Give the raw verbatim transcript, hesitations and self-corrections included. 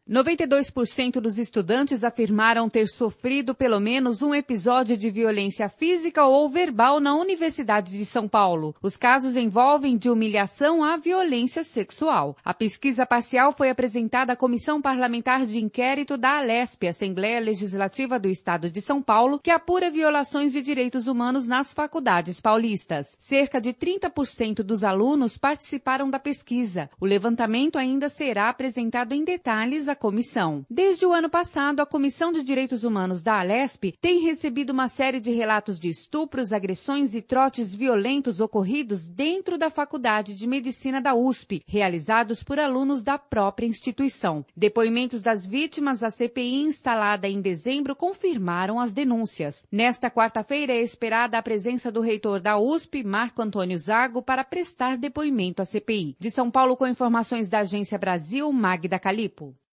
noventa e dois por cento dos estudantes afirmaram ter sofrido pelo menos um episódio de violência física ou verbal na Universidade de São Paulo. Os casos envolvem de humilhação à violência sexual. A pesquisa parcial foi apresentada à Comissão Parlamentar de Inquérito da ALESP, Assembleia Legislativa do Estado de São Paulo, que apura violações de direitos humanos nas faculdades paulistas. Cerca de trinta por cento dos alunos participaram da pesquisa. O levantamento ainda será apresentado em detalhes à comissão. Desde o ano passado, a Comissão de Direitos Humanos da ALESP tem recebido uma série de relatos de estupros, agressões e trotes violentos ocorridos dentro da Faculdade de Medicina da U S P, realizados por alunos da própria instituição. Depoimentos das vítimas à C P I instalada em dezembro confirmaram as denúncias. Nesta quarta-feira é esperada a presença do reitor da U S P, Marco Antônio Zago, para prestar depoimento à C P I. De São Paulo, com informações da Agência Brasil, Magda Calipo.